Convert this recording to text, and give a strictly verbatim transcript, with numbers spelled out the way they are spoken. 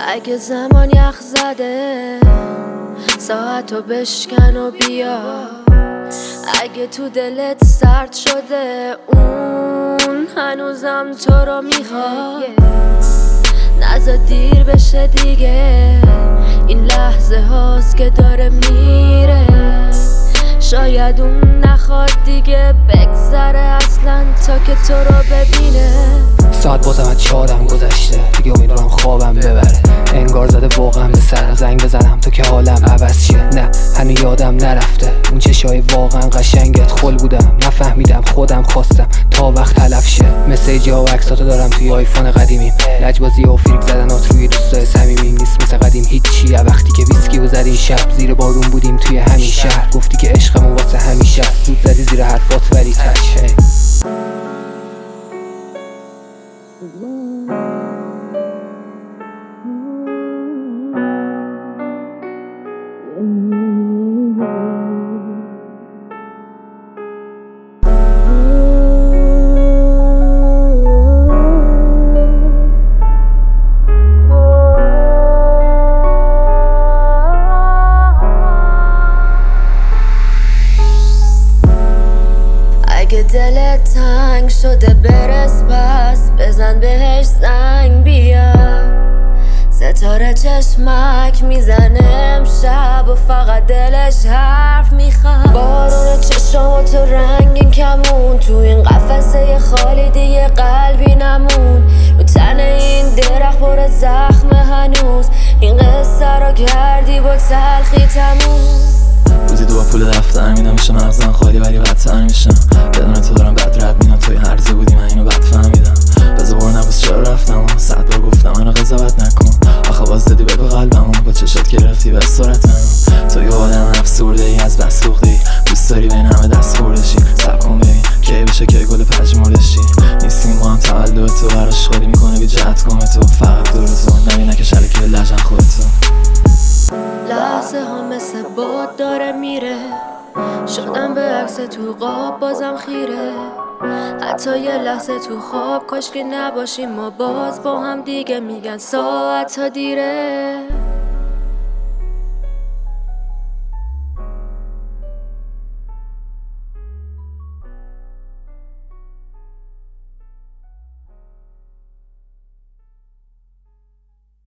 اگه زمان یخ زده ساعتو بشکن و بیا. اگه تو دلت سرد شده اون هنوزم تو رو میخواد. نذار دیر بشه دیگه، این لحظه هاست که داره میره. شاید اون نخواد دیگه بگذره اصلا تا که تو رو ببینه. ساعت بازم از چهارم گذشته، دیگه امیدوارم خوابم ببره. انگار زده واقعا به سرم، زنگ بزنم تو که حالم عوض شه. نه هنو یادم نرفته اون چشای واقعا قشنگت. خل بودم نفهمیدم خودم خواستم تا وقت تلف شه. مسیج ها و عکساتو دارم توی آیفون قدیمیم. لجبازی و فیلم زدنات روی دوستای صمیمیم. نیست مثل قدیم هیچی، وقتی که ویسکی و زدیم شب زیر بارون بودیم توی همین شهر. گفتی که عشقمون واسه همیشه است، سود زدی زیر حرفات ولی تچ هی. اگه دلت تنگ شده برس پس بزن بهش زنگ بیا. ستاره چشمک میزنه امشب و فقط دلش حرف میخواد. بارون چشام تو رنگین کمون، تو این قفسه خالی دیگه قلبی نمون. رو تن این درخت پر زخم هنوز، این قصه رو کردی با تلخی تموم. روزی دو پول دفتر میدم میشه مغزم خالی ولی بدتر میشم. بدون تو دارم بد رد میدم، توی هرزه بودی من اینو بد فهمیدم. بذار برو نبوس چرا رفتم و صد بار گفتم منو قضاوت نکن. آخه باز دادی بگو قلبمو با چشات گرفتی به صورتم. تو یه آدم افسرده ای از بس سوخته ای، دوست داری بین همه دست خوردشی. سب کن ببین کی بشه کی گل پژمردشی. نیستیم با هم تولد تو براش خالی میکنه بی جهت کن تو. فقط دور تو نبینه که شرکی لجن خودتو. لحظه ها مثل باد داره میره، شدم به عکس تو قاب بازم خیره. حتی یه لحظه تو خواب کاش که نباشیم ما باز با هم دیگه. میگن ساعت ها دیره.